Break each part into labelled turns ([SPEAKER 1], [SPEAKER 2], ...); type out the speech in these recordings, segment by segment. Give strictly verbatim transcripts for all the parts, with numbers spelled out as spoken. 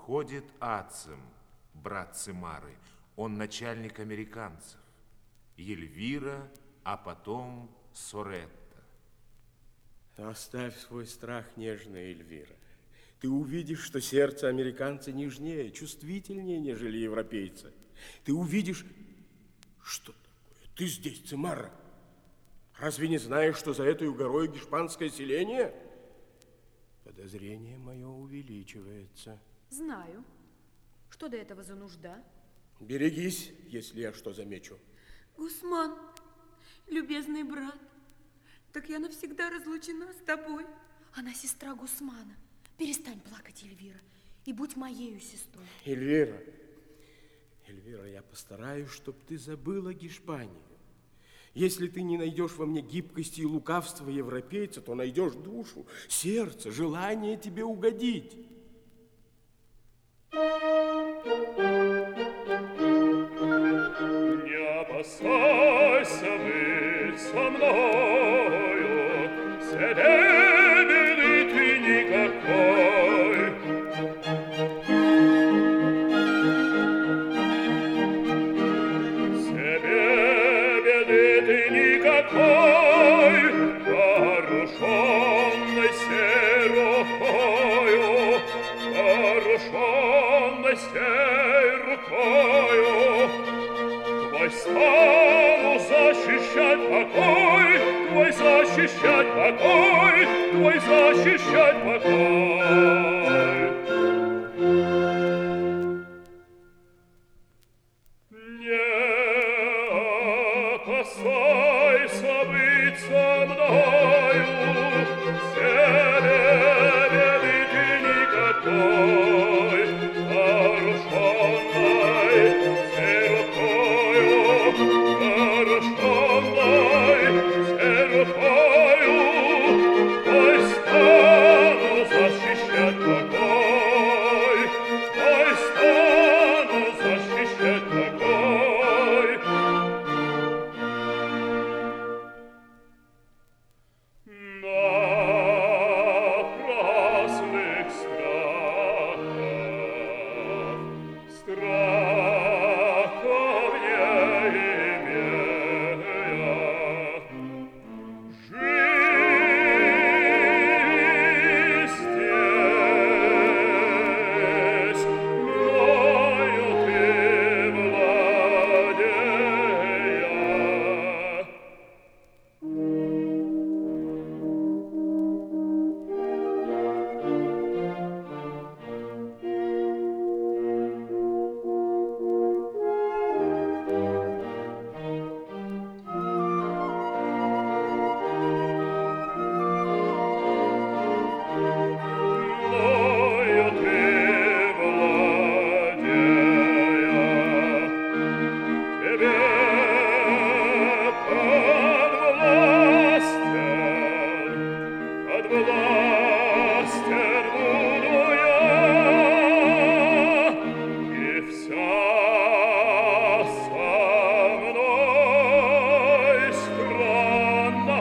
[SPEAKER 1] Входит Ацим, брат Цимары. Он начальник американцев. Эльвира, а потом Соретта.
[SPEAKER 2] Оставь свой страх, нежная Эльвира. Ты увидишь, что сердце американца нежнее, чувствительнее, нежели европейца. Ты увидишь... Что такое? Ты здесь, Цимара? Разве не знаешь, что за этой горой гешпанское селение? Подозрение мое увеличивается.
[SPEAKER 3] Знаю. Что до этого за нужда?
[SPEAKER 2] Берегись, если я что замечу.
[SPEAKER 3] Гусман, любезный брат, так я навсегда разлучена с тобой. Она сестра Гусмана. Перестань плакать, Эльвира, и будь моею сестрой.
[SPEAKER 2] Эльвира, Эльвира, я постараюсь, чтобы ты забыла Гешпанию. Если ты не найдешь во мне гибкости и лукавства европейца, то найдешь душу, сердце, желание тебе угодить.
[SPEAKER 4] Не опасайся быть со мною, серебряный ты никакой. Серебряный ты никакой, вооруженной сей рукою, вооруженной сей рукою. Твой стану защищать покой, твой защищать покой, твой защищать покой. Не опасайся быть со мною, серебряный ты никакой, вооруженной сей рукою, вооруженной сей рукою, твой стану защищать покой, твой стану защищать покой. Напрасных страхов, страхов не имея, живи здесь, мною ты владея. Мною ты владея, тебе подвластен, подвластен буду я, и вся со мной страна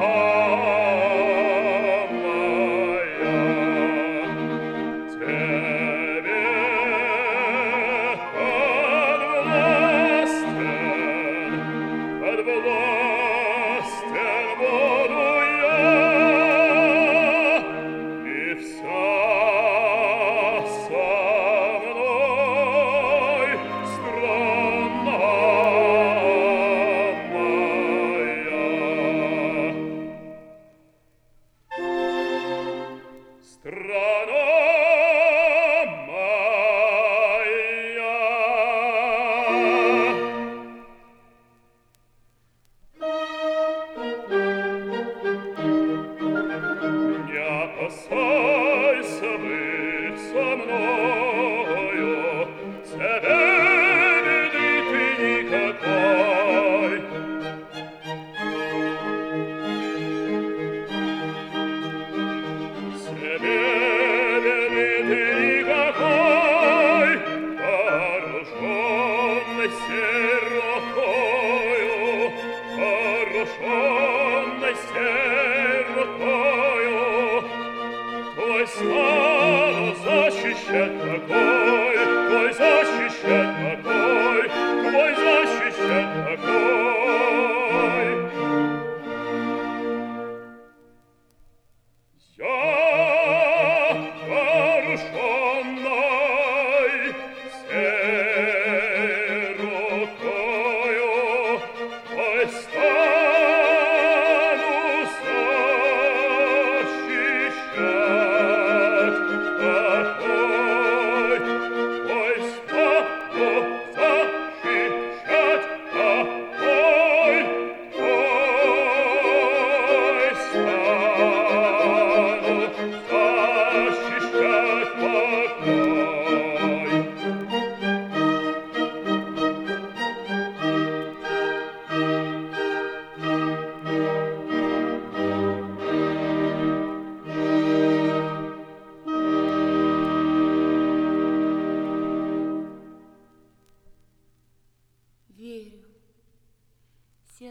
[SPEAKER 4] моя. Тебе подвластен, подвластен буду я, и вся со мной страна моя. Страна не опасайся быть со мною, серебряный ты никакой. Серебряный ты никакой, вооруженный сей рукою, вооруженный сей рукою, твой стану защищать покой,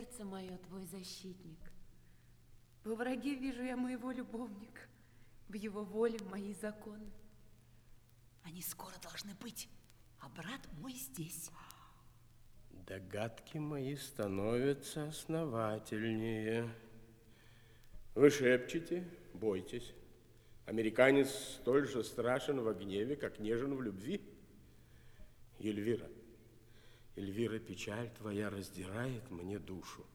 [SPEAKER 3] сердце мое твой защитник. Во враге вижу я моего любовника, в его воле мои законы.
[SPEAKER 5] Они скоро должны быть, а брат мой здесь.
[SPEAKER 2] Догадки мои становятся основательнее. Вы шепчете, бойтесь. Американец столь же страшен во гневе, как нежен в любви. Эльвира, Эльвира, печаль твоя раздирает мне душу.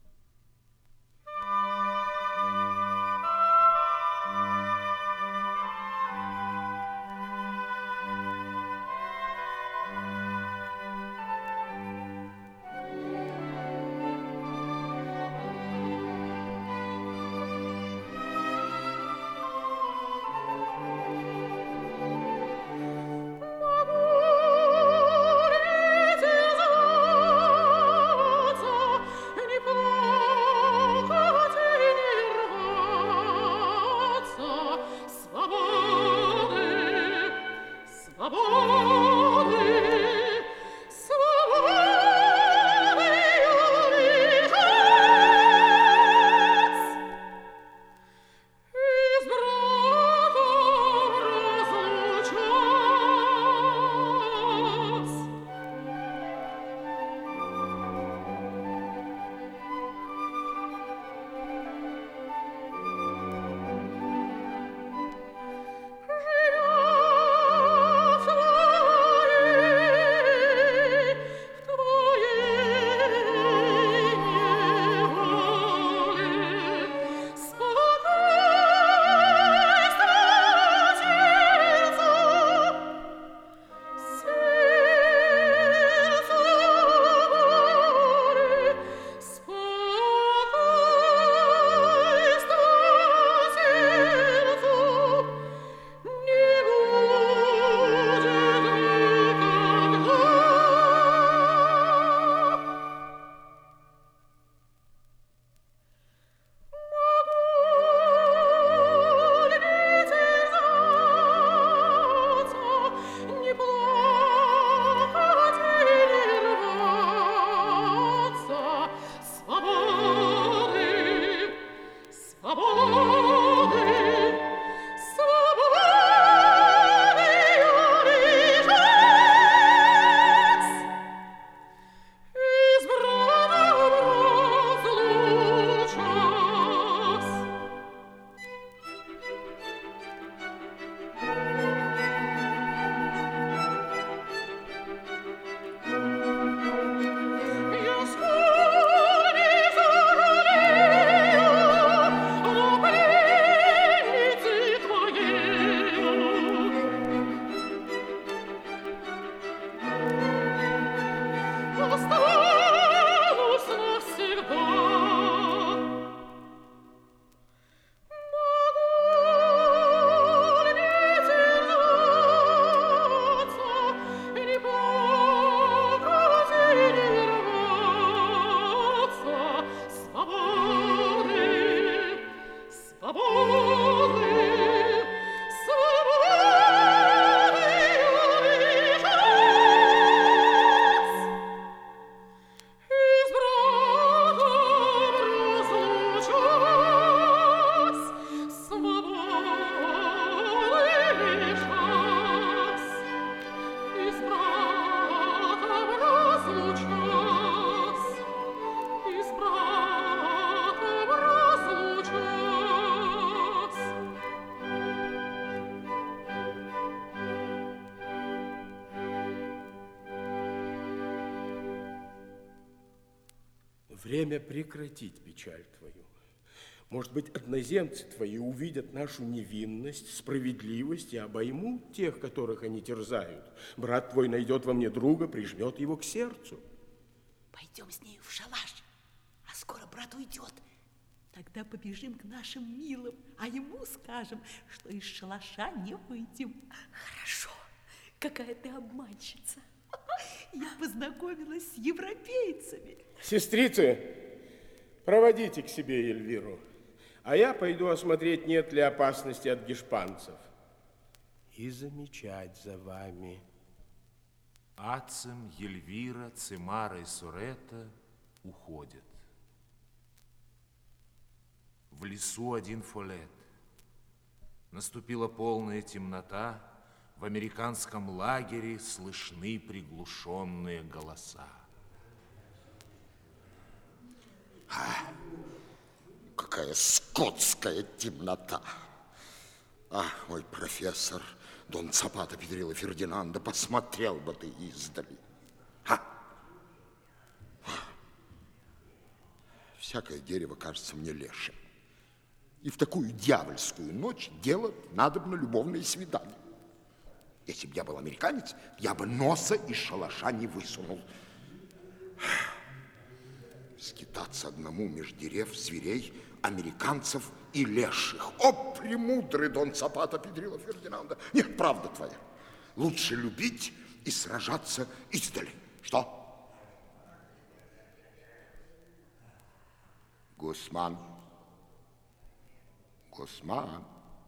[SPEAKER 2] Время прекратить печаль твою. Может быть, одноземцы твои увидят нашу невинность, справедливость и обоймут тех, которых они терзают. Брат твой найдет во мне друга, прижмет его к сердцу.
[SPEAKER 5] Пойдем с ней в шалаш, а скоро брат уйдет. Тогда побежим к нашим милым, а ему скажем, что из шалаша не выйдем.
[SPEAKER 3] Хорошо. Какая ты обманщица.
[SPEAKER 5] Я познакомилась с европейцами.
[SPEAKER 2] Сестрицы, проводите к себе Эльвиру, а я пойду осмотреть, нет ли опасности от гешпанцев, и замечать за вами.
[SPEAKER 1] Ацим, Эльвира, Цимара и Сурета уходят. В лесу один Фолет. Наступила полная темнота. В американском лагере слышны приглушенные голоса.
[SPEAKER 6] А, какая скотская темнота! А, мой профессор Дон Цапата Педрило Фердинандо, посмотрел бы ты издали. А? А. Всякое дерево кажется мне лешим. И в такую дьявольскую ночь делать надобно любовные свидания. Если бы я был американец, я бы носа из шалаша не высунул. Скитаться одному меж дерев, зверей, американцев и леших. О, премудрый Дон Цапата Педрило Фердинандо! Нет, правда твоя. Лучше любить и сражаться издали. Что? Гусман. Гусман.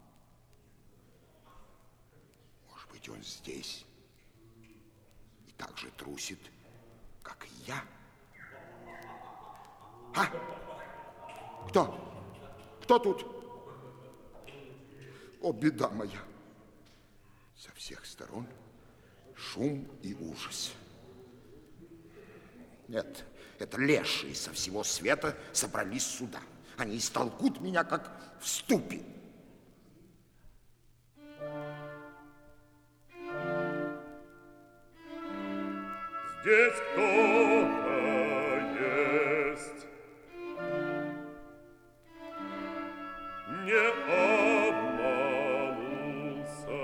[SPEAKER 6] Может быть, он здесь и так же трусит, как и я? А? Кто? Кто тут? О, беда моя! Со всех сторон шум и ужас. Нет, это лешие со всего света собрались сюда. Они истолкут меня, как в ступе.
[SPEAKER 4] Здесь кто-то есть. Не обманулся,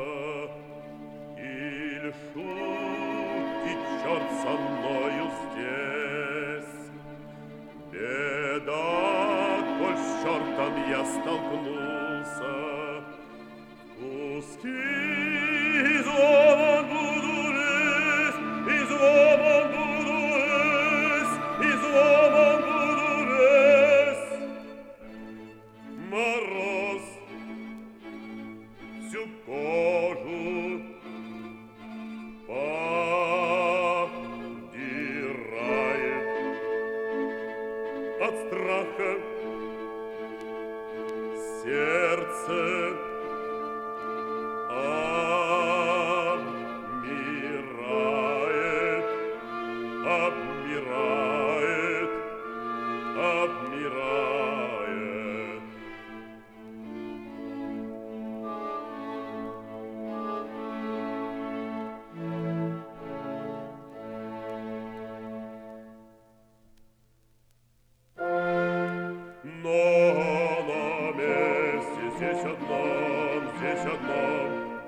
[SPEAKER 4] или шутит черт со мною здесь. Беда, коль с чертом я столкнулся, куски изломан буду лезть, изломан буду лезть, изломан буду лезть. Мороз всю кожу подирает от страха. Сердце обмирает, обмирает, обмирает. Но на месте здесь одном, здесь одном.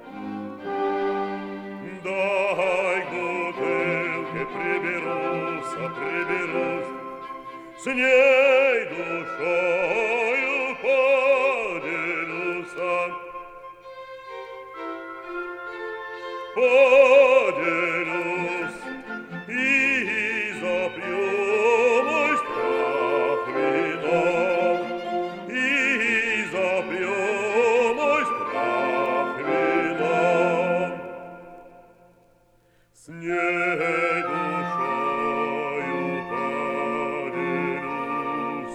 [SPEAKER 4] Дай бутылки, приберусь, приберусь, с ней душою поделюсь, поделюсь и запью мой страх вином, и запью мой страх вином. С ней душою поделюсь,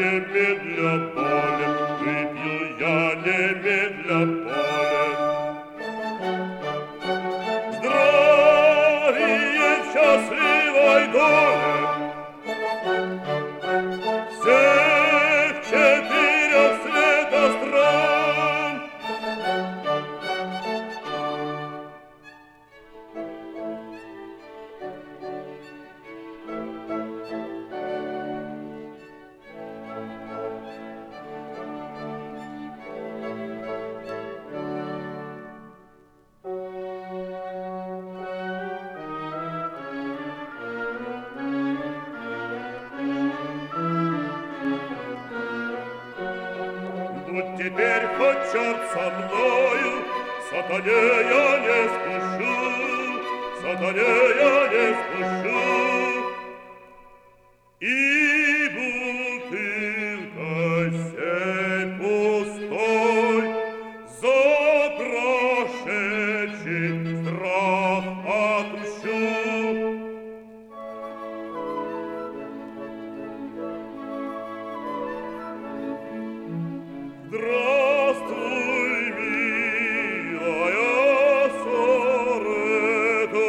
[SPEAKER 4] немедля болен, выпью я немедля болен. Здравия в счастливой доле всех четырех света стран. Будь теперь хоть черт со мною, сатане я не спешу, сатане я не спешу. И бутылкой сей пустой за прошедший страх отмщу. Здравствуй, милая Сорета.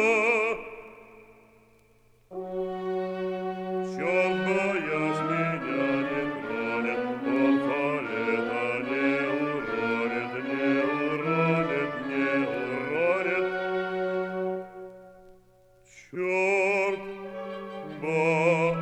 [SPEAKER 4] Черт боясь меня не тронет, он Фалета не уронит, не уронит, не уронит. Черт боясь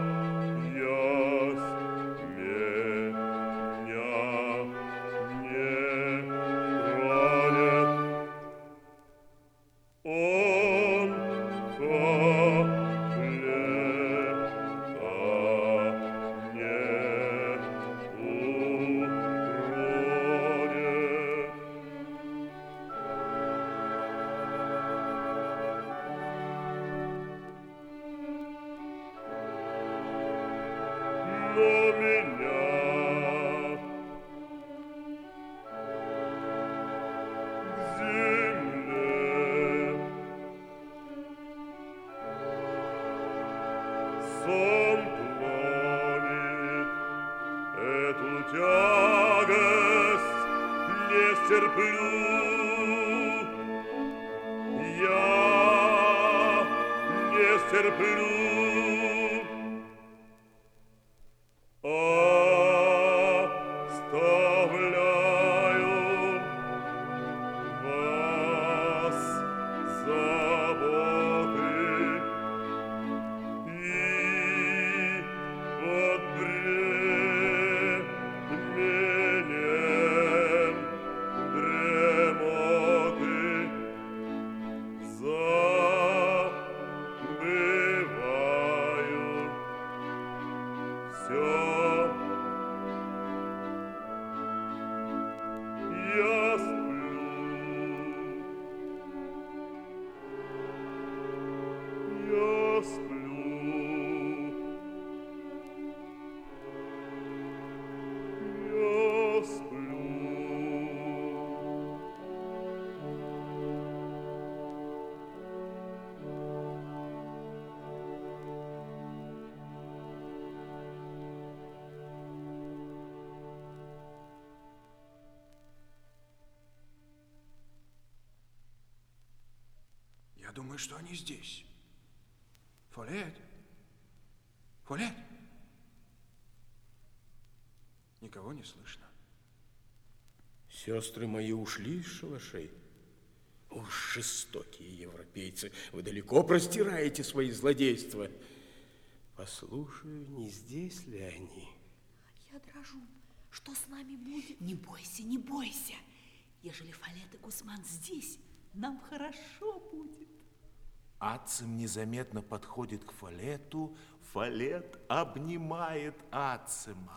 [SPEAKER 2] Я думаю, что они здесь. Фолет? Фолет? Никого не слышно. Сестры мои ушли из шалашей. Уж жестокие европейцы, вы далеко простираете свои злодейства. Послушаю, не здесь ли они?
[SPEAKER 3] Я дрожу. Что с нами будет?
[SPEAKER 5] Не бойся, не бойся. Ежели Фалет и Гусман здесь, нам хорошо будет.
[SPEAKER 1] Ацим незаметно подходит к Фалету. Фалет обнимает Ацима.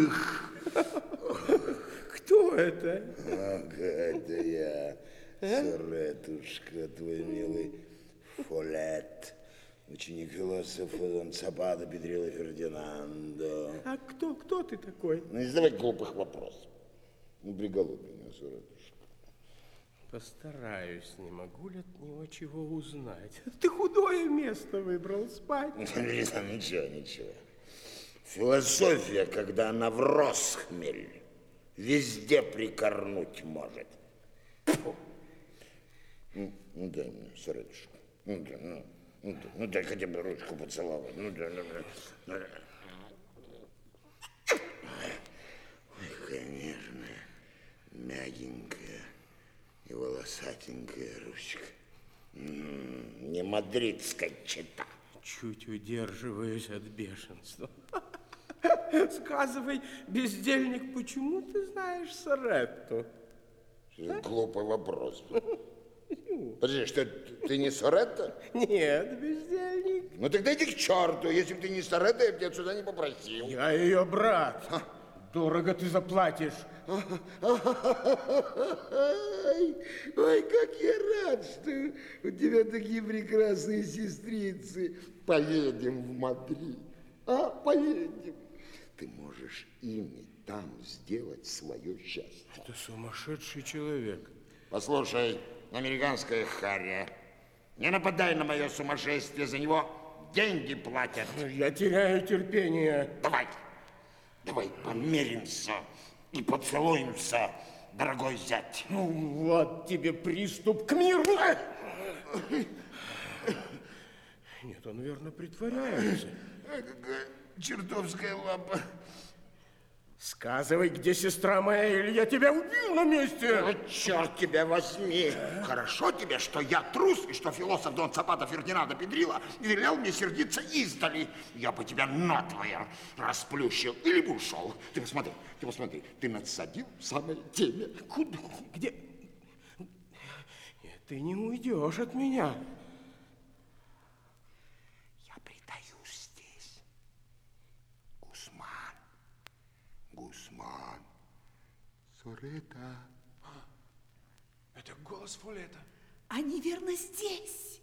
[SPEAKER 2] Кто это?
[SPEAKER 7] Ага, это я, Соретушка, твой милый Фолет, ученик философа Дон Цапата Педрила Фердинандо.
[SPEAKER 2] А кто, кто ты такой?
[SPEAKER 7] Ну, не задавай глупых вопросов. Ну, приголубь меня, Соретушка.
[SPEAKER 2] Постараюсь, не могу ли от него чего узнать. Ты худое место выбрал спать.
[SPEAKER 7] Ничего, ничего. Философия, когда она в россхмель, везде прикорнуть может. Фу. Ну, ну дай мне сыретушку. Ну, дай, ну, ну, дай, ну дай хотя бы ручку поцеловать. Ну дай, ну, дай, ну, дай. Ой, какая нежная, мягенькая и волосатенькая ручка. М-м, не мадридская чета.
[SPEAKER 2] Чуть удерживаюсь от бешенства. Сказывай, бездельник, почему ты знаешь Соретту?
[SPEAKER 7] А? Глупый вопрос. Подожди, что, ты не Соретто?
[SPEAKER 2] Нет, бездельник.
[SPEAKER 7] Ну тогда иди к черту. Если бы ты не Соретто, я бы тебя сюда не попросил.
[SPEAKER 2] Я ее брат. А? Дорого ты заплатишь.
[SPEAKER 7] Ой, ой, как я рад, что у тебя такие прекрасные сестрицы. Поедем в Мадрид. А, поедем. Ты можешь ими там сделать свое счастье.
[SPEAKER 2] Это сумасшедший человек.
[SPEAKER 7] Послушай, американская харя, не нападай на мое сумасшествие, за него деньги платят.
[SPEAKER 2] Я теряю терпение.
[SPEAKER 7] Давай, давай помиримся и поцелуемся, дорогой зять.
[SPEAKER 2] Ну, вот тебе приступ к миру. Нет, он, верно, притворяется.
[SPEAKER 7] Какая чертовская лапа.
[SPEAKER 2] Сказывай, где сестра моя, или я тебя убью на месте.
[SPEAKER 7] Вот черт тебя возьми. Хорошо тебе, что я трус, и что философ Дон Цапата Фердинанда Педрила велел мне сердиться издали. Я бы тебя надвое расплющил или бы ушел. Ты посмотри, ты посмотри, ты надсадил в самое темя.
[SPEAKER 2] Куда? Где? Нет, ты не уйдешь от меня.
[SPEAKER 7] Я притаюсь здесь. Гусман. Гусман. Соретто.
[SPEAKER 1] Это голос Фолета.
[SPEAKER 5] Они, верно, здесь.